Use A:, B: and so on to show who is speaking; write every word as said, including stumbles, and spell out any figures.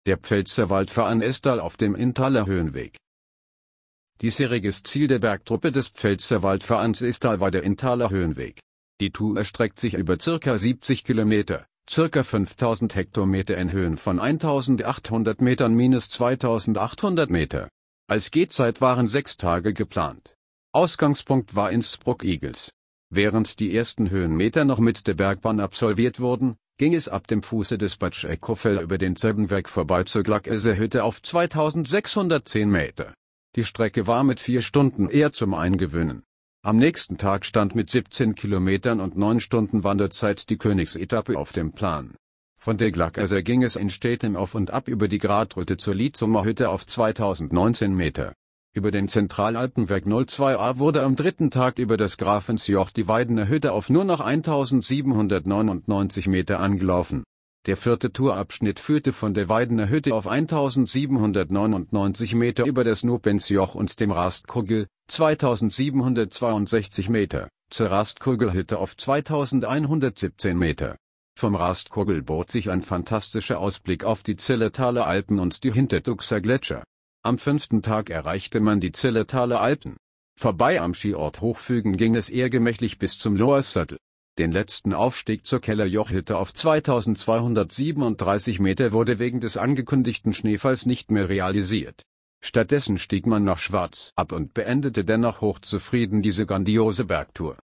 A: Der Pfälzerwald-Verein Estal auf dem Inntaler Höhenweg. Diesjähriges Ziel der Bergtruppe des Pfälzerwald-Vereins Estal war der Inntaler Höhenweg. Die Tour erstreckt sich über circa siebzig Kilometer, circa fünftausend Hektometer in Höhen von eintausendachthundert Metern minus zweitausendachthundert Meter. Als Gehzeit waren sechs Tage geplant. Ausgangspunkt war Innsbruck-Igls. Während die ersten Höhenmeter noch mit der Bergbahn absolviert wurden, ging es ab dem Fuße des Bad Schäkofel über den Zöbbenberg vorbei zur Glackeser-Hütte auf zweitausendsechshundertzehn Meter. Die Strecke war mit vier Stunden eher zum Eingewöhnen. Am nächsten Tag stand mit siebzehn Kilometern und neun Stunden Wanderzeit die Königsetappe auf dem Plan. Von der Glackeser ging es in stetem Auf und Ab über die Gradroute zur Lietzumer Hütte auf zweitausendneunzehn Meter. Über den Zentralalpenberg null zwei a wurde am dritten Tag über das Grafensjoch die Weidener Hütte auf nur noch eintausendsiebenhundertneunundneunzig Meter angelaufen. Der vierte Tourabschnitt führte von der Weidener Hütte auf eintausendsiebenhundertneunundneunzig Meter über das Nopensjoch und dem Rastkogel, zweitausendsiebenhundertzweiundsechzig Meter, zur Rastkogelhütte auf zweitausendeinhundertsiebzehn Meter. Vom Rastkogel bot sich ein fantastischer Ausblick auf die Zillertaler Alpen und die Hintertuxer Gletscher. Am fünften Tag erreichte man die Zillertaler Alpen. Vorbei am Skiort Hochfügen ging es eher gemächlich bis zum Loersattel. Den letzten Aufstieg zur Kellerjochhütte auf zweitausendzweihundertsiebenunddreißig Meter wurde wegen des angekündigten Schneefalls nicht mehr realisiert. Stattdessen stieg man nach Schwarz ab und beendete dennoch hochzufrieden diese grandiose Bergtour.